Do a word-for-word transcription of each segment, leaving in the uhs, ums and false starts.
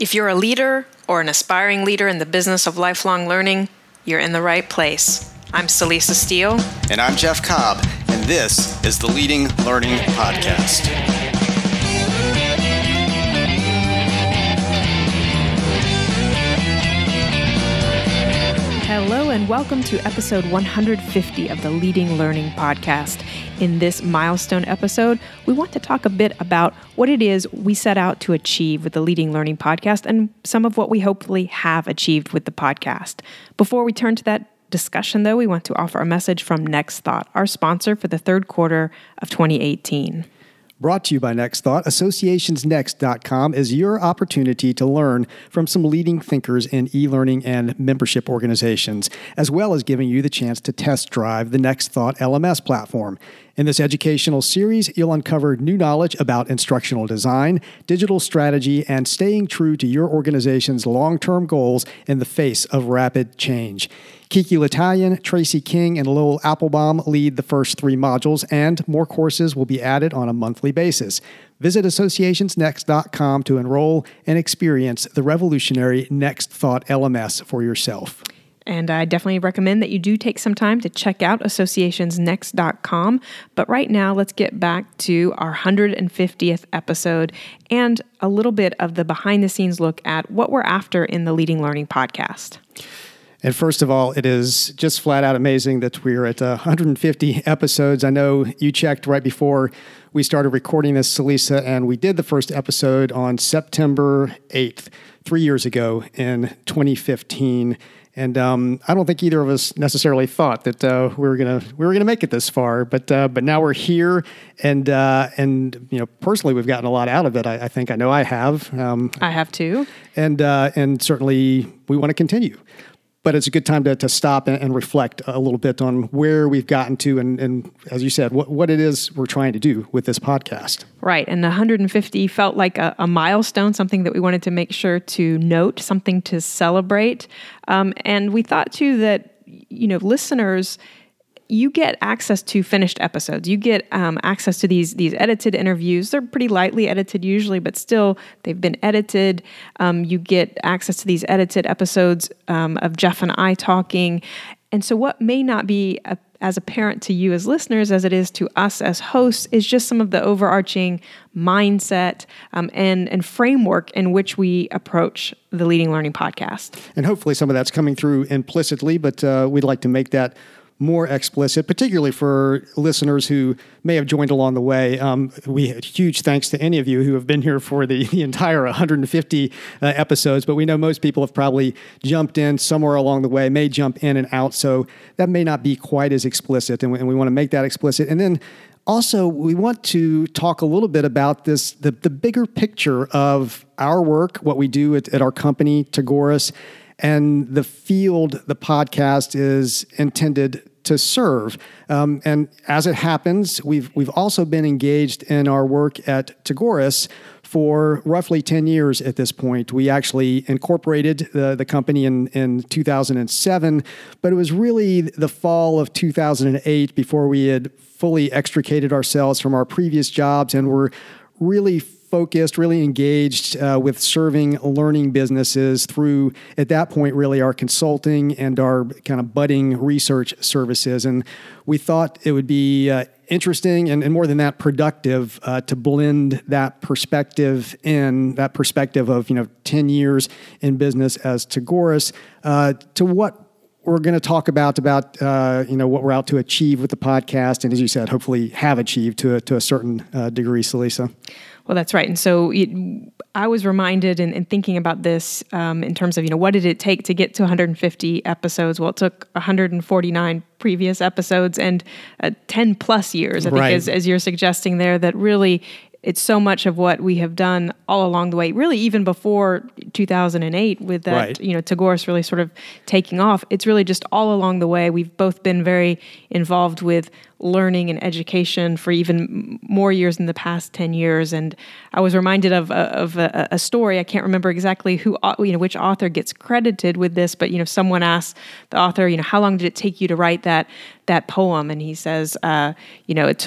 If you're a leader or an aspiring leader in the business of lifelong learning, you're in the right place. I'm Celisa Steele. And I'm Jeff Cobb, and this is the Leading Learning Podcast. Hello and welcome to episode one hundred fifty of the Leading Learning Podcast. In this milestone episode, we want to talk a bit about what it is we set out to achieve with the Leading Learning Podcast and some of what we hopefully have achieved with the podcast. Before we turn to that discussion, though, we want to offer a message from Next Thought, our sponsor for the third quarter of twenty eighteen. Brought to you by Next Thought, associations next dot com is your opportunity to learn from some leading thinkers in e-learning and membership organizations, as well as giving you the chance to test drive the Next Thought L M S platform. In this educational series, you'll uncover new knowledge about instructional design, digital strategy, and staying true to your organization's long-term goals in the face of rapid change. Kiki L'Italian, Tracy King, and Lowell Applebaum lead the first three modules, and more courses will be added on a monthly basis. Visit associations next dot com to enroll and experience the revolutionary Next Thought L M S for yourself. And I definitely recommend that you do take some time to check out associations next dot com. But right now, let's get back to our one hundred fiftieth episode and a little bit of the behind-the-scenes look at what we're after in the Leading Learning Podcast. And first of all, it is just flat out amazing that we're at one hundred fifty episodes. I know you checked right before we started recording this, Celisa, and we did the first episode on September eighth, three years ago in twenty fifteen. And um, I don't think either of us necessarily thought that uh, we were gonna we were gonna make it this far, but uh, but now we're here, and uh, and you know personally we've gotten a lot out of it. I, I think I know I have. Um, I have too, and uh, and certainly we want to continue. But it's a good time to, to stop and, and reflect a little bit on where we've gotten to and, and as you said, what, what it is we're trying to do with this podcast. Right. And one hundred fifty felt like a, a milestone, something that we wanted to make sure to note, something to celebrate. Um, and we thought, too, that, you know, listeners, you get access to finished episodes. You get um, access to these these edited interviews. They're pretty lightly edited usually, but still they've been edited. Um, you get access to these edited episodes um, of Jeff and I talking. And so what may not be a, as apparent to you as listeners as it is to us as hosts is just some of the overarching mindset um, and, and framework in which we approach the Leading Learning Podcast. And hopefully some of that's coming through implicitly, but uh, we'd like to make that more explicit, particularly for listeners who may have joined along the way. Um, we had huge thanks to any of you who have been here for the, the entire one hundred fifty uh, episodes, but we know most people have probably jumped in somewhere along the way, may jump in and out, so that may not be quite as explicit, and we, and we want to make that explicit. And then also, we want to talk a little bit about this, the, the bigger picture of our work, what we do at, at our company, Tagoras, and the field the podcast is intended to serve. Um, and as it happens, we've we've also been engaged in our work at Tagoras for roughly ten years at this point. We actually incorporated the, the company in, in two thousand seven, but it was really the fall of two thousand eight before we had fully extricated ourselves from our previous jobs and were really focused, really engaged uh, with serving learning businesses through, at that point, really our consulting and our kind of budding research services. And we thought it would be uh, interesting and, and more than that, productive uh, to blend that perspective in, that perspective of, you know, ten years in business as Tagoras uh, to what we're going to talk about, about uh, you know, what we're out to achieve with the podcast. And as you said, hopefully have achieved to a, to a certain uh, degree, Celisa. Well, that's right. And so it, I was reminded in, in thinking about this um, in terms of, you know, what did it take to get to one hundred fifty episodes? Well, it took one hundred forty-nine previous episodes and uh, ten plus years, I think, right. as, as you're suggesting there, that really it's so much of what we have done all along the way, really even before two thousand eight with that, right. you know, Tagoras really sort of taking off. It's really just all along the way. We've both been very involved with learning and education for even more years in the past ten years. And I was reminded of, of a, a story. I can't remember exactly who, you know, which author gets credited with this, but, you know, someone asked the author, you know, how long did it take you to write that, that poem? And he says, uh, you know, it took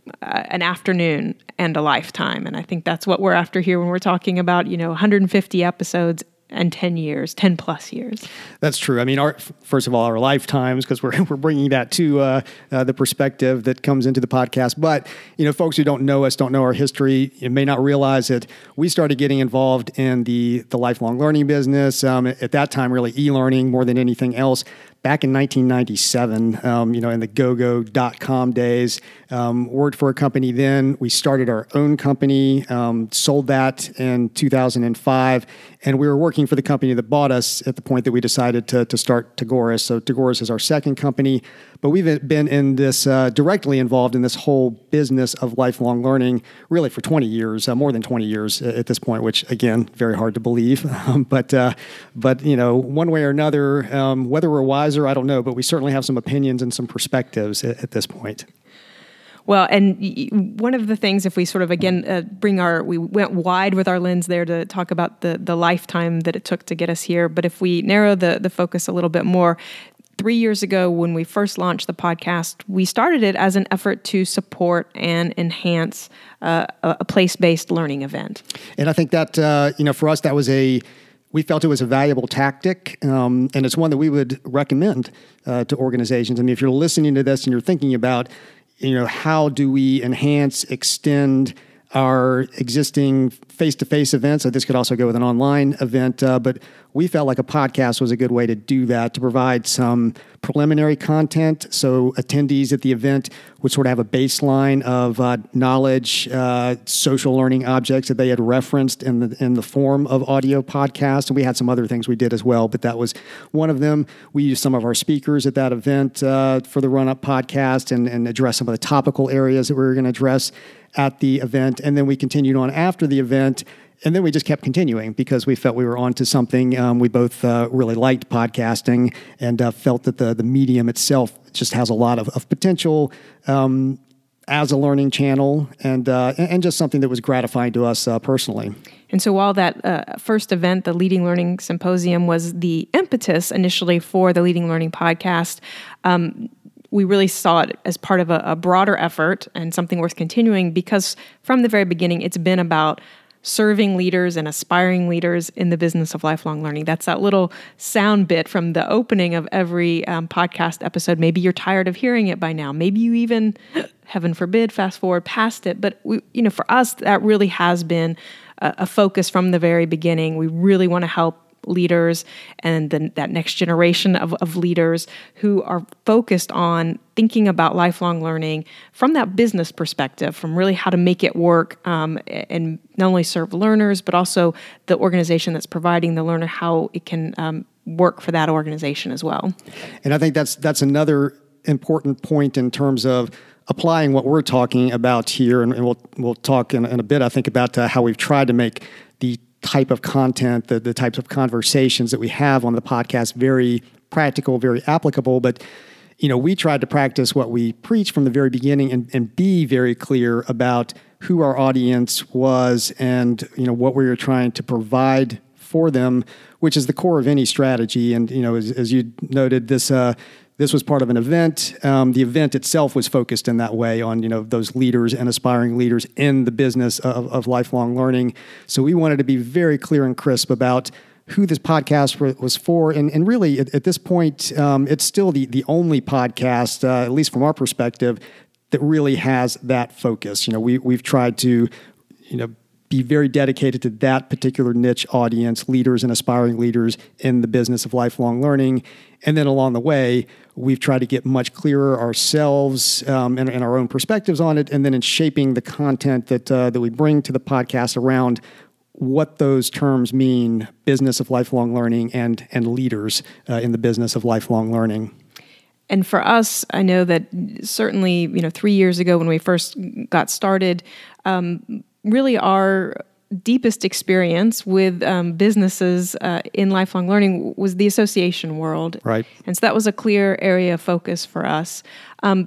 uh, an afternoon and a lifetime. And I think that's what we're after here when we're talking about, you know, one hundred fifty episodes and ten years, ten plus years. That's true. I mean, our, first of all, our lifetimes, because we're we're bringing that to uh, uh, the perspective that comes into the podcast. But, you know, folks who don't know us, don't know our history, you may not realize that we started getting involved in the, the lifelong learning business. Um, at that time, really e-learning more than anything else. Back in nineteen ninety-seven, um, you know, in the go go dot com days, um, worked for a company then. We started our own company, um, sold that in two thousand five, and we were working for the company that bought us at the point that we decided to, to start Tagoras. So Tagoras is our second company, but we've been in this, uh, directly involved in this whole business of lifelong learning really for twenty years, uh, more than twenty years at this point, which again, very hard to believe. Um, but, uh, but, you know, one way or another, um, whether we're wise I don't know, but we certainly have some opinions and some perspectives at, at this point. Well, and one of the things, if we sort of, again, uh, bring our, we went wide with our lens there to talk about the the lifetime that it took to get us here. But if we narrow the the focus a little bit more, three years ago when we first launched the podcast, we started it as an effort to support and enhance uh, a, a place-based learning event. And I think that, uh, you know, for us, that was a, we felt it was a valuable tactic, um, and it's one that we would recommend uh, to organizations. I mean, if you're listening to this and you're thinking about, you know, how do we enhance, extend our existing face-to-face events, so this could also go with an online event, uh, but we felt like a podcast was a good way to do that, to provide some preliminary content, so attendees at the event would sort of have a baseline of uh, knowledge, uh, social learning objects that they had referenced in the in the form of audio podcasts, and we had some other things we did as well, but that was one of them. We used some of our speakers at that event uh, for the run-up podcast and, and address some of the topical areas that we were going to address at the event, and then we continued on after the event, and then we just kept continuing because we felt we were onto something. Um, we both uh, really liked podcasting and uh, felt that the the medium itself just has a lot of, of potential um, as a learning channel, and uh, and just something that was gratifying to us uh, personally. And so while that uh, first event, the Leading Learning Symposium, was the impetus initially for the Leading Learning podcast, um, we really saw it as part of a, a broader effort and something worth continuing because from the very beginning, it's been about serving leaders and aspiring leaders in the business of lifelong learning. That's that little sound bit from the opening of every um, podcast episode. Maybe you're tired of hearing it by now. Maybe you even, heaven forbid, fast forward past it. But we, you know, for us, that really has been a, a focus from the very beginning. We really want to help leaders and then that next generation of, of leaders who are focused on thinking about lifelong learning from that business perspective, from really how to make it work um, and not only serve learners, but also the organization that's providing the learner, how it can um, work for that organization as well. And I think that's that's another important point in terms of applying what we're talking about here, and, and we'll we'll talk in, in a bit, I think, about uh, how we've tried to make the type of content, the, the types of conversations that we have on the podcast very practical, very applicable. But, you know, we tried to practice what we preach from the very beginning and, and be very clear about who our audience was and, you know, what we were trying to provide for them, which is the core of any strategy. And, you know, as, as you noted, this uh, This was part of an event. Um, the event itself was focused in that way on, you know, those leaders and aspiring leaders in the business of, of lifelong learning. So we wanted to be very clear and crisp about who this podcast was for. And, and really, at, at this point, um, it's still the, the only podcast, uh, at least from our perspective, that really has that focus. You know, we, we've tried to, you know, be very dedicated to that particular niche audience, leaders and aspiring leaders in the business of lifelong learning. And then along the way, we've tried to get much clearer ourselves um, and, and our own perspectives on it. And then in shaping the content that uh, that we bring to the podcast around what those terms mean, business of lifelong learning and, and leaders uh, in the business of lifelong learning. And for us, I know that certainly, you know, three years ago when we first got started, um, really our deepest experience with um, businesses uh, in lifelong learning was the association world. Right. And so that was a clear area of focus for us. Um,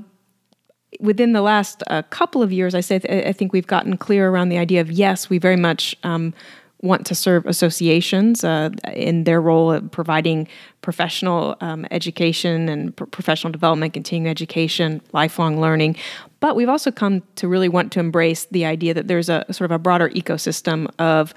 within the last uh, couple of years, I say th- I think we've gotten clear around the idea of, yes, we very much um, want to serve associations uh, in their role of providing professional um, education and pr- professional development, continuing education, lifelong learning. But we've also come to really want to embrace the idea that there's a sort of a broader ecosystem of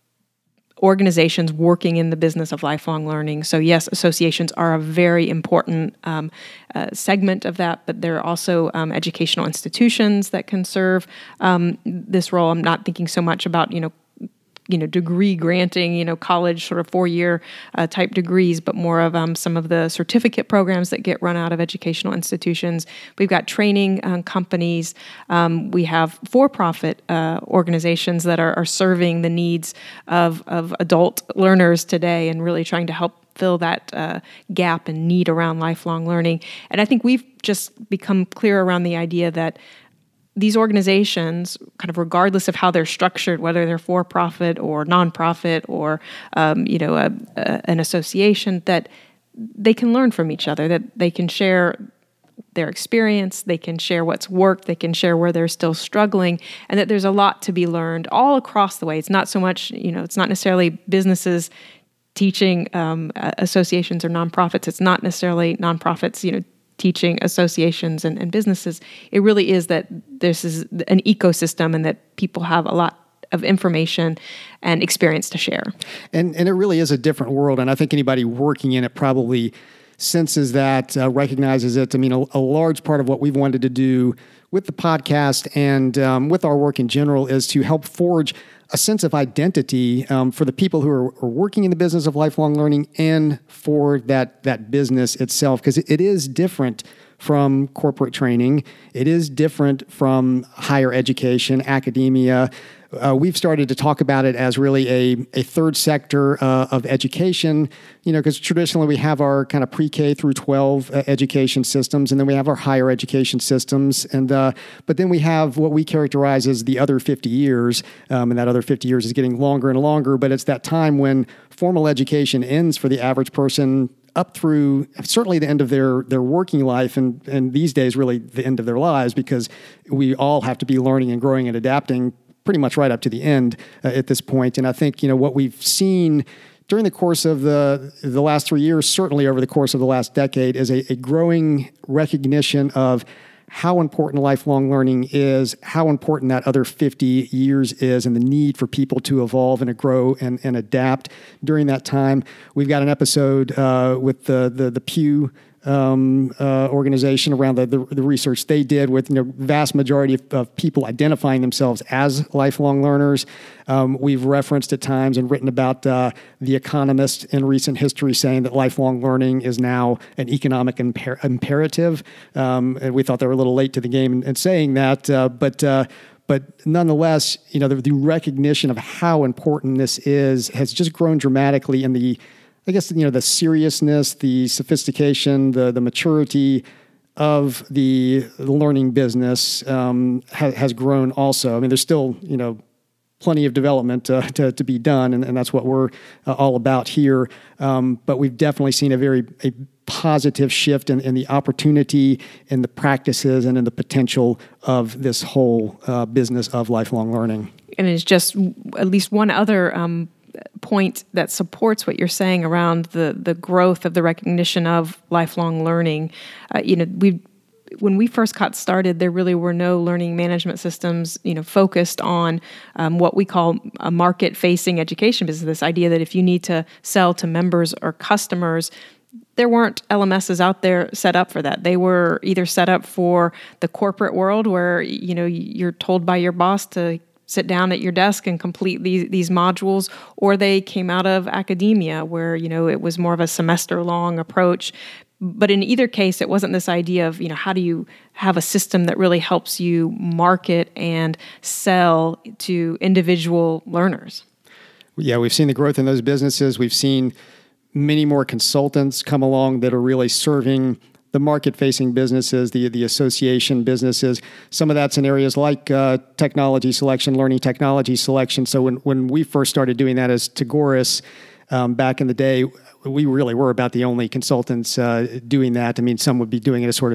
organizations working in the business of lifelong learning. So yes, associations are a very important um, uh, segment of that, but there are also um, educational institutions that can serve um, this role. I'm not thinking so much about, you know, you know, degree granting, you know, college sort of four-year uh, type degrees, but more of um, some of the certificate programs that get run out of educational institutions. We've got training um, companies. Um, we have for-profit uh, organizations that are, are serving the needs of, of adult learners today and really trying to help fill that uh, gap and need around lifelong learning. And I think we've just become clear around the idea that these organizations, kind of regardless of how they're structured, whether they're for-profit or nonprofit or um, you know a, a, an association, that they can learn from each other, that they can share their experience, they can share what's worked, they can share where they're still struggling, and that there's a lot to be learned all across the way. It's not so much, you know, it's not necessarily businesses teaching um, associations or nonprofits. It's not necessarily nonprofits, you know, teaching associations and, and businesses. It really is that this is an ecosystem and that people have a lot of information and experience to share. And and it really is a different world. And I think anybody working in it probably senses that, uh, recognizes it. I mean, a, a large part of what we've wanted to do with the podcast and um, with our work in general is to help forge a sense of identity um, for the people who are, are working in the business of lifelong learning and for that that business itself, because it, it is different from corporate training. It is different from higher education, academia. Uh, we've started to talk about it as really a, a third sector uh, of education, you know, because traditionally we have our kind of pre-K through twelve uh, education systems, and then we have our higher education systems. And uh, but then we have what we characterize as the other fifty years, um, and that other fifty years is getting longer and longer, but it's that time when formal education ends for the average person up through certainly the end of their, their working life, and, and these days really the end of their lives, because we all have to be learning and growing and adapting pretty much right up to the end uh, at this point. And I think, you know, what we've seen during the course of the the last three years, certainly over the course of the last decade, is a, a growing recognition of how important lifelong learning is, how important that other fifty years is, and the need for people to evolve and to grow and, and adapt during that time. We've got an episode uh, with the, the, the Pew Um, uh, organization around the, the the research they did with, you know, vast majority of, of people identifying themselves as lifelong learners. Um, we've referenced at times and written about uh, The Economist in recent history saying that lifelong learning is now an economic imper- imperative. Um, and we thought they were a little late to the game in, in saying that, uh, but uh, But nonetheless, you know, the, the recognition of how important this is has just grown dramatically in the, I guess, you know, the seriousness, the sophistication, the the maturity of the learning business um, ha- has grown also. I mean, there's still, you know, plenty of development uh, to, to be done, and, and that's what we're uh, all about here. Um, but we've definitely seen a very a positive shift in, in the opportunity, in the practices, and in the potential of this whole uh, business of lifelong learning. And it's just at least one other um point that supports what you're saying around the the growth of the recognition of lifelong learning. Uh, you know, we when we first got started, there really were no learning management systems, you know, focused on um, what we call a market-facing education business. This idea that if you need to sell to members or customers, there weren't L M Ss out there set up for that. They were either set up for the corporate world, where, you know, you're told by your boss to sit down at your desk and complete these these modules, or they came out of academia, where, you know, it was more of a semester-long approach. But in either case, it wasn't this idea of, you know, how do you have a system that really helps you market and sell to individual learners? Yeah, we've seen the growth in those businesses. We've seen many more consultants come along that are really serving the market-facing businesses, the the association businesses. Some of that's in areas like uh, technology selection, learning technology selection. So when, when we first started doing that as Tagoras um, back in the day, we really were about the only consultants uh, doing that. I mean, some would be doing it as sort of, you know,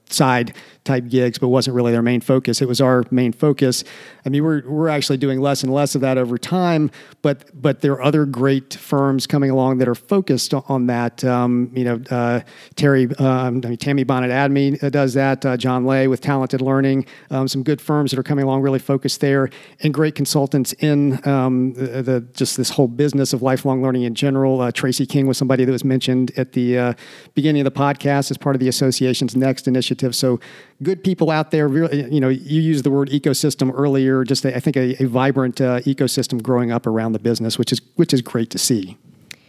side type gigs, but wasn't really their main focus. It was our main focus. I mean, we're we're actually doing less and less of that over time, but but there are other great firms coming along that are focused on that. Um, you know, uh, Terry, um, I mean, Tammy Bonnet Adme does that. Uh, John Lay with Talented Learning. Um, some good firms that are coming along, really focused there, and great consultants in um, the, the just this whole business of lifelong learning in general. Uh, Tracy King was somebody that was mentioned at the uh, beginning of the podcast as part of the association's Next initiative. So good people out there. Really, you know, you used the word ecosystem earlier. Just a, I think a, a vibrant uh, ecosystem growing up around the business, which is which is great to see.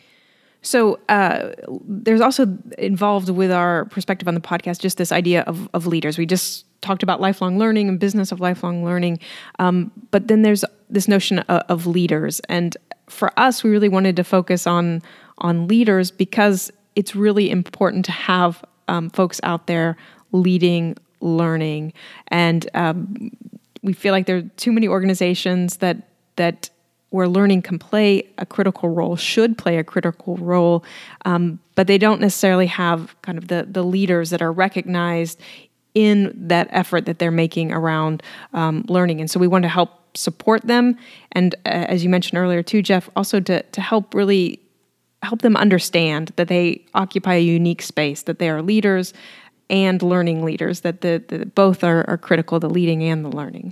So uh, there's also involved with our perspective on the podcast just this idea of, of leaders. We just talked about lifelong learning and business of lifelong learning, um, but then there's this notion of, of leaders. And for us, we really wanted to focus on on leaders because it's really important to have um, folks out there leading learning. And um, we feel like there are too many organizations that that where learning can play a critical role, should play a critical role, um, but they don't necessarily have kind of the, the leaders that are recognized in that effort that they're making around um, learning. And so we want to help support them. And uh, as you mentioned earlier too, Jeff, also to, to help really help them understand that they occupy a unique space, that they are leaders and learning leaders, that the, the both are, are critical, the leading and the learning.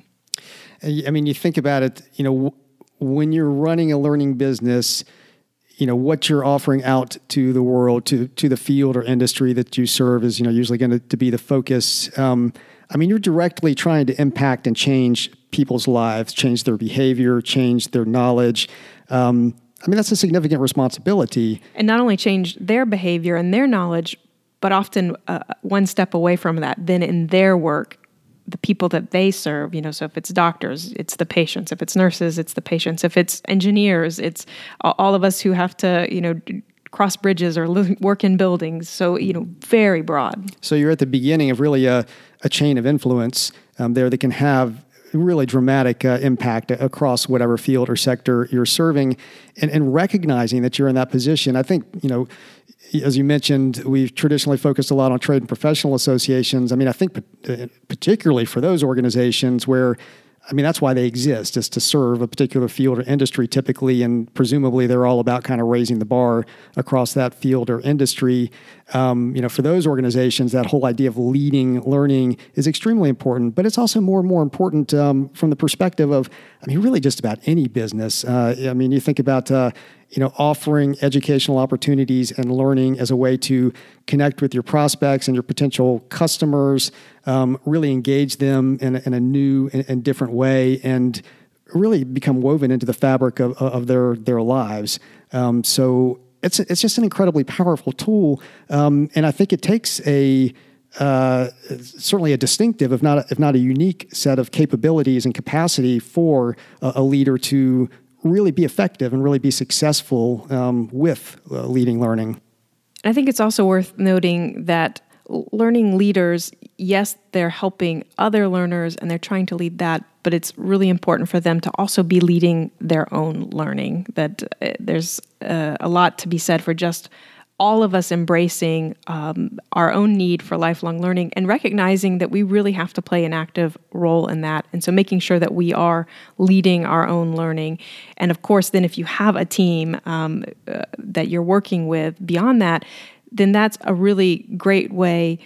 I mean, you think about it, you know, when you're running a learning business, you know, what you're offering out to the world, to to the field or industry that you serve is, you know, usually going to, to be the focus. Um, I mean, you're directly trying to impact and change people's lives, change their behavior, change their knowledge. Um, I mean, that's a significant responsibility. And not only change their behavior and their knowledge, but often uh, one step away from that, then in their work, the people that they serve, you know, so if it's doctors, it's the patients. If it's nurses, it's the patients. If it's engineers, it's all of us who have to, you know, cross bridges or work in buildings. So, you know, very broad. So you're at the beginning of really a, a chain of influence um, there that can have really dramatic uh, impact across whatever field or sector you're serving, and, and recognizing that you're in that position. I think, you know, as you mentioned, we've traditionally focused a lot on trade and professional associations. I mean, I think particularly for those organizations where, I mean, that's why they exist, is to serve a particular field or industry typically, and presumably they're all about kind of raising the bar across that field or industry. Um, you know, for those organizations, that whole idea of leading learning is extremely important, but it's also more and more important um, from the perspective of, I mean, really just about any business. Uh, I mean, you think about, uh, you know, offering educational opportunities and learning as a way to connect with your prospects and your potential customers, um, really engage them in a, in a new and, and different way, and really become woven into the fabric of, of their their lives. Um, so it's it's just an incredibly powerful tool, um, and I think it takes a uh, certainly a distinctive, if not a, if not a unique set of capabilities and capacity for a, a leader to really be effective and really be successful um, with uh, leading learning. I think it's also worth noting that learning leaders, yes, they're helping other learners and they're trying to lead that, but it's really important for them to also be leading their own learning. That uh, there's uh, a lot to be said for just all of us embracing um, our own need for lifelong learning and recognizing that we really have to play an active role in that. And so making sure that we are leading our own learning. And of course, then if you have a team um, uh, that you're working with beyond that, then that's a really great way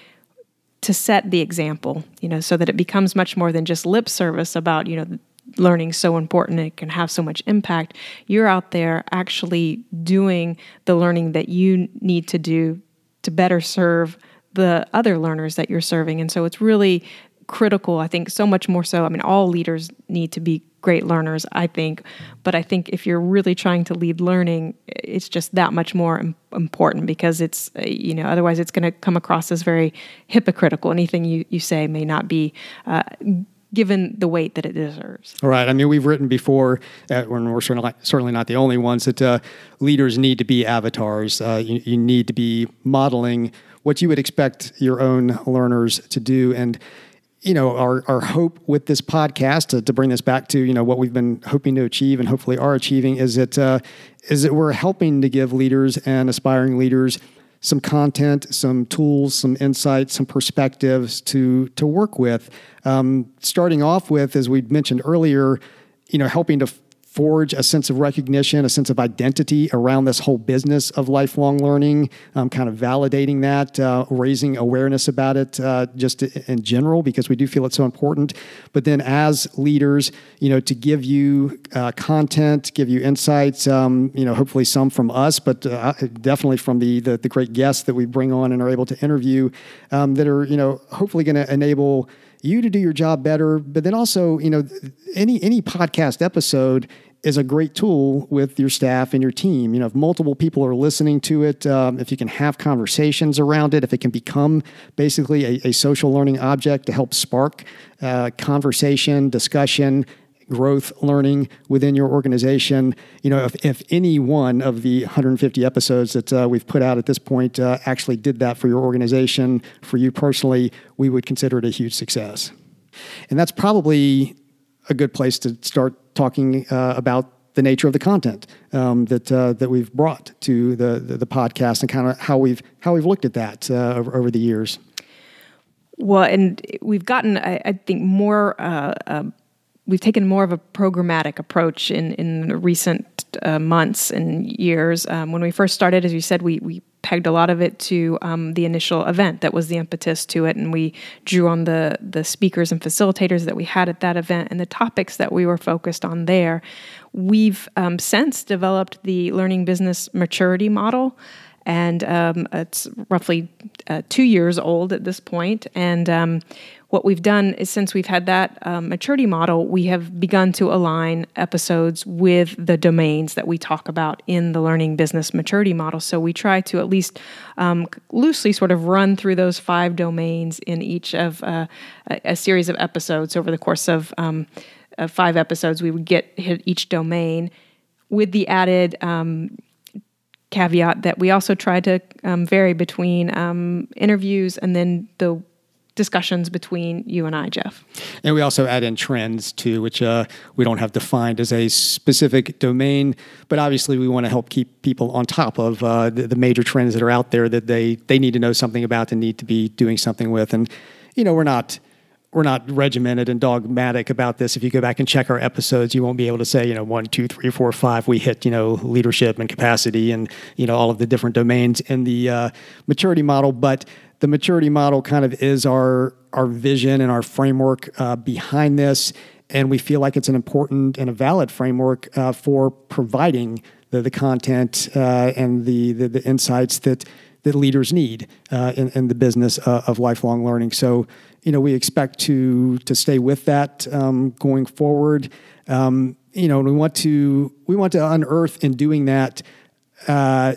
to set the example, you know, so that it becomes much more than just lip service about, you know, learning so important, it can have so much impact. You're out there actually doing the learning that you need to do to better serve the other learners that you're serving. And so it's really critical, I think, so much more so. I mean, all leaders need to be great learners, I think. But I think if you're really trying to lead learning, it's just that much more im- important because it's, you know, otherwise it's going to come across as very hypocritical. Anything you, you say may not be uh, given the weight that it deserves. All right. I mean, we've written before, uh, when we're certainly, certainly not the only ones, that uh, leaders need to be avatars. Uh, you, you need to be modeling what you would expect your own learners to do. And, you know, our, our hope with this podcast, to, to bring this back to, you know, what we've been hoping to achieve and hopefully are achieving, is that, uh, is that we're helping to give leaders and aspiring leaders some content, some tools, some insights, some perspectives to to work with. Um, starting off with, as we mentioned earlier, you know, helping to forge a sense of recognition, a sense of identity around this whole business of lifelong learning, um, kind of validating that, uh, raising awareness about it uh, just in general, because we do feel it's so important. But then as leaders, you know, to give you uh, content, give you insights, um, you know, hopefully some from us, but uh, definitely from the, the the great guests that we bring on and are able to interview um, that are, you know, hopefully going to enable you to do your job better. But then also, you know, any any podcast episode is a great tool with your staff and your team. You know, if multiple people are listening to it, um, if you can have conversations around it, if it can become basically a, a social learning object to help spark uh, conversation, discussion, growth, learning within your organization. You know, if, if any one of the one hundred fifty episodes that uh, we've put out at this point uh, actually did that for your organization, for you personally, we would consider it a huge success. And that's probably a good place to start talking uh, about the nature of the content um, that uh, that we've brought to the, the the podcast and kind of how we've how we've looked at that uh, over, over the years. Well, and we've gotten, I, I think, more. Uh, uh, we've taken more of a programmatic approach in in recent uh, months and years. Um, when we first started, as you said, we we pegged a lot of it to um, the initial event that was the impetus to it, and we drew on the the speakers and facilitators that we had at that event and the topics that we were focused on there. We've um, since developed the Learning Business Maturity Model, and um, it's roughly uh, two years old at this point. And um, what we've done is, since we've had that um, maturity model, we have begun to align episodes with the domains that we talk about in the Learning Business Maturity Model. So we try to at least um, loosely sort of run through those five domains in each of uh, a, a series of episodes. Over the course of, um, of five episodes, we would get hit each domain with the added um, caveat that we also try to um, vary between um, interviews and then the discussions between you and I, Jeff. And we also add in trends too, which uh, we don't have defined as a specific domain, but obviously we want to help keep people on top of uh, the, the major trends that are out there that they they need to know something about and need to be doing something with. And, you know, we're not we're not regimented and dogmatic about this. If you go back and check our episodes, you won't be able to say, you know, one, two, three, four, five, we hit, you know, leadership and capacity and, you know, all of the different domains in the uh, maturity model. But the maturity model kind of is our our vision and our framework uh, behind this, and we feel like it's an important and a valid framework uh, for providing the, the content uh, and the, the the insights that that leaders need uh, in, in the business uh, of lifelong learning. So, you know, we expect to to stay with that um, going forward. Um, you know, and we want to we want to unearth in doing that Uh,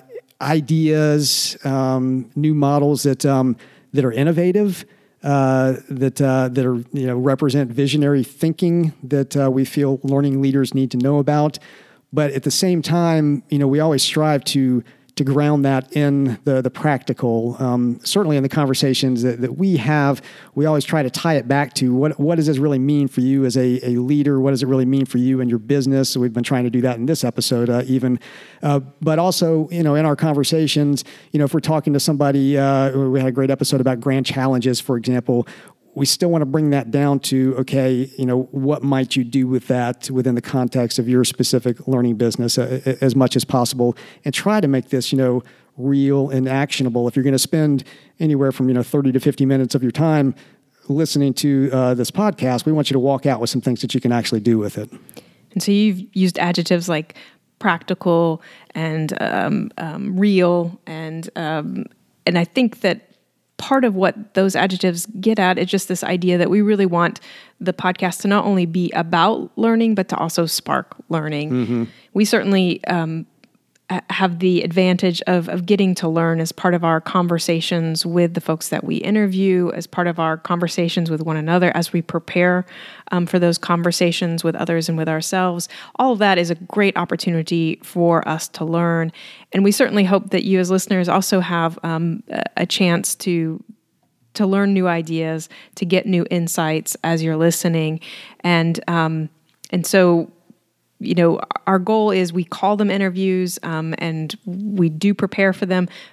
ideas, um, new models that um, that are innovative, uh, that uh, that are you know represent visionary thinking that uh, we feel learning leaders need to know about. But at the same time, you know, we always strive to to ground that in the the practical. Um, certainly, in the conversations that, that we have, we always try to tie it back to what what does this really mean for you as a, a leader? What does it really mean for you and your business? So we've been trying to do that in this episode, uh, even. Uh, but also, you know, in our conversations, you know, if we're talking to somebody, uh, we had a great episode about grand challenges, for example. We still want to bring that down to, okay, you know, what might you do with that within the context of your specific learning business uh, as much as possible, and try to make this, you know, real and actionable. If you're going to spend anywhere from, you know, thirty to fifty minutes of your time listening to uh, this podcast, we want you to walk out with some things that you can actually do with it. And so you've used adjectives like practical and um, um, real, and um, and I think that part of what those adjectives get at is just this idea that we really want the podcast to not only be about learning, but to also spark learning. Mm-hmm. We certainly um, have the advantage of, of getting to learn as part of our conversations with the folks that we interview, as part of our conversations with one another, as we prepare um, for those conversations with others and with ourselves. All of that is a great opportunity for us to learn. And we certainly hope that you as listeners also have um, a chance to to learn new ideas, to get new insights as you're listening. And um, and so you know, our goal is we call them interviews um, and we do prepare for them,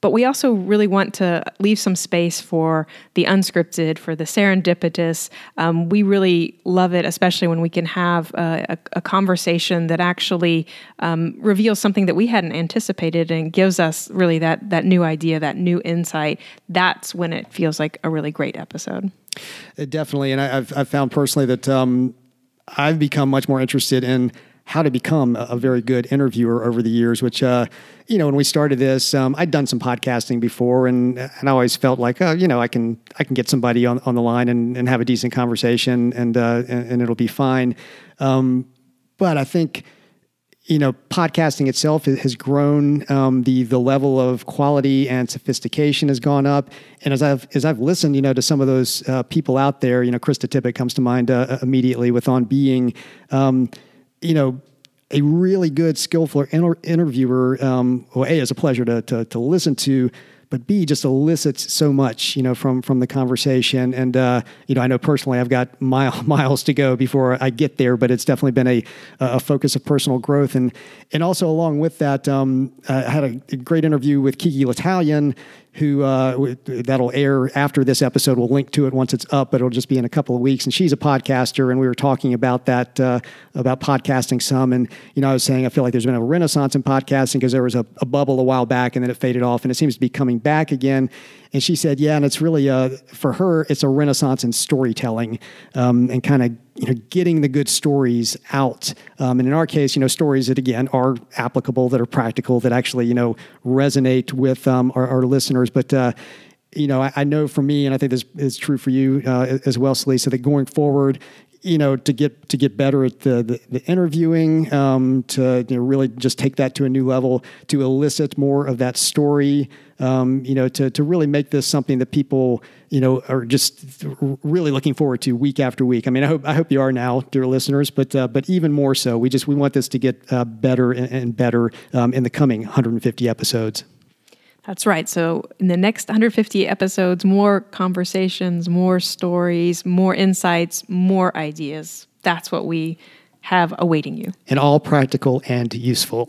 but we also really want to leave some space for the unscripted, for the serendipitous. Um, we really love it, especially when we can have a, a, a conversation that actually um, reveals something that we hadn't anticipated and gives us really that that new idea, that new insight. That's when it feels like a really great episode. It definitely, and I, I've I've found personally that um, I've become much more interested in how to become a, a very good interviewer over the years, which, uh, you know, when we started this, um, I'd done some podcasting before, and and I always felt like, oh, you know, I can I can get somebody on, on the line and, and have a decent conversation, and uh, and, and it'll be fine. Um, but I think, you know, podcasting itself has grown. Um, the the level of quality and sophistication has gone up. And as I've as I've listened, you know, to some of those uh, people out there, you know, Krista Tippett comes to mind uh, immediately with On Being. Um, you know, a really good, skillful inter- interviewer. Um, well, A, is a pleasure to, to to listen to, but B, just elicits so much, you know, from from the conversation. And uh, you know, I know personally, I've got mile, miles to go before I get there, but it's definitely been a a focus of personal growth. And and also along with that, um, I had a, a great interview with Kiki L'Italian, who uh, that'll air after this episode. We'll link to it once it's up, but it'll just be in a couple of weeks. And she's a podcaster, and we were talking about that, uh, about podcasting some. And, you know, I was saying I feel like there's been a renaissance in podcasting because there was a, a bubble a while back, and then it faded off, and it seems to be coming back again. And she said, yeah, and it's really, uh, for her, it's a renaissance in storytelling, um, and kind of, you know, getting the good stories out. Um, and in our case, you know, stories that, again, are applicable, that are practical, that actually, you know, resonate with um, our, our listeners. But, uh, you know, I, I know for me, and I think this is true for you uh, as well, Celisa, that going forward, you know, to get to get better at the the, the interviewing, um, to you know, really just take that to a new level, to elicit more of that story, um, you know, to to really make this something that people, you know, are just really looking forward to week after week. I mean, I hope I hope you are now, dear listeners, but uh, but even more so, we just we want this to get uh, better and, and better um, in the coming one hundred fifty episodes. That's right. So in the next one hundred fifty episodes, more conversations, more stories, more insights, more ideas. That's what we have awaiting you. And all practical and useful.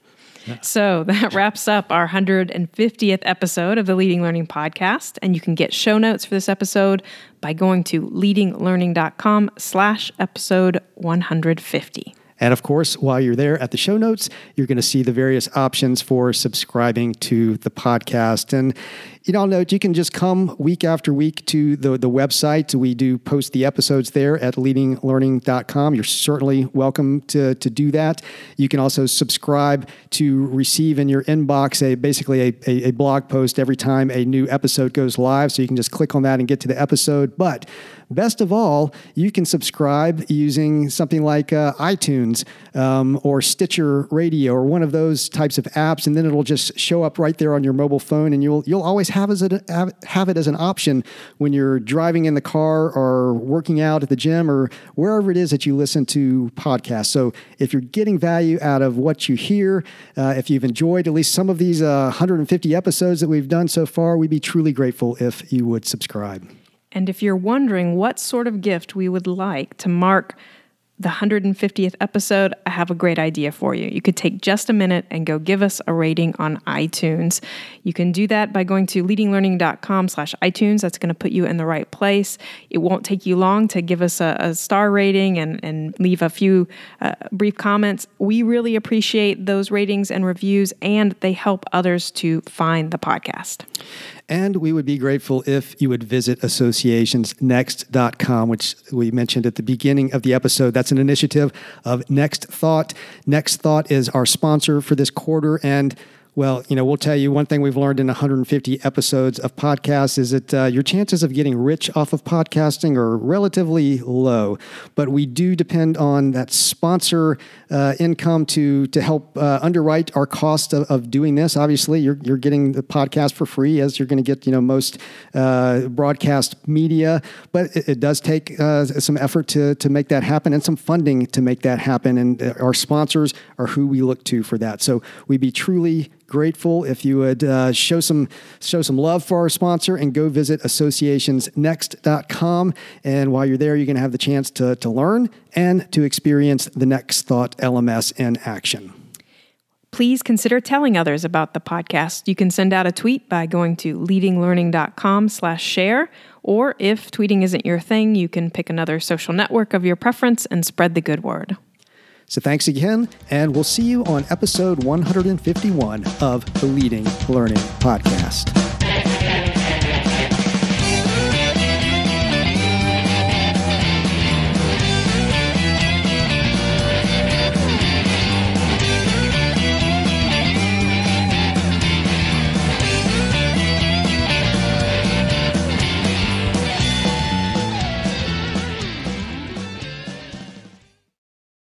So that wraps up our one hundred fiftieth episode of the Leading Learning Podcast. And you can get show notes for this episode by going to leadinglearning.com slash episode 150. And of course, while you're there at the show notes, you're going to see the various options for subscribing to the podcast. And, you know, I'll note you can just come week after week to the, the website. We do post the episodes there at leading learning dot com. You're certainly welcome to, to do that. You can also subscribe to receive in your inbox a basically a, a, a blog post every time a new episode goes live. So you can just click on that and get to the episode. But best of all, you can subscribe using something like uh, iTunes um, or Stitcher Radio or one of those types of apps, and then it'll just show up right there on your mobile phone, and you'll you'll always have as a, have it as an option when you're driving in the car or working out at the gym or wherever it is that you listen to podcasts. So if you're getting value out of what you hear, uh, if you've enjoyed at least some of these uh, one hundred fifty episodes that we've done so far, we'd be truly grateful if you would subscribe. And if you're wondering what sort of gift we would like to mark the one hundred fiftieth episode, I have a great idea for you. You could take just a minute and go give us a rating on iTunes. You can do that by going to leadinglearning.com slash iTunes. That's going to put you in the right place. It won't take you long to give us a, a star rating and, and leave a few uh, brief comments. We really appreciate those ratings and reviews, and they help others to find the podcast. And we would be grateful if you would visit associations next dot com, which we mentioned at the beginning of the episode. That's an initiative of Next Thought. Next Thought is our sponsor for this quarter. And, well, you know, we'll tell you one thing we've learned in one hundred fifty episodes of podcasts is that uh, your chances of getting rich off of podcasting are relatively low. But we do depend on that sponsor uh, income to to help uh, underwrite our cost of, of doing this. Obviously, you're you're getting the podcast for free, as you're going to get, you know, most uh, broadcast media. But it, it does take uh, some effort to to make that happen and some funding to make that happen. And our sponsors are who we look to for that. So we'd be truly grateful if you would uh, show some show some love for our sponsor and go visit associations next dot com. And while you're there, you're going to have the chance to, to learn and to experience the Next Thought L M S in action. please consider telling others about the podcast. You can send out a tweet by going to leadinglearning.com slash share, or if tweeting isn't your thing, you can pick another social network of your preference and spread the good word. So thanks again, and we'll see you on episode one hundred fifty-one of the Leading Learning Podcast.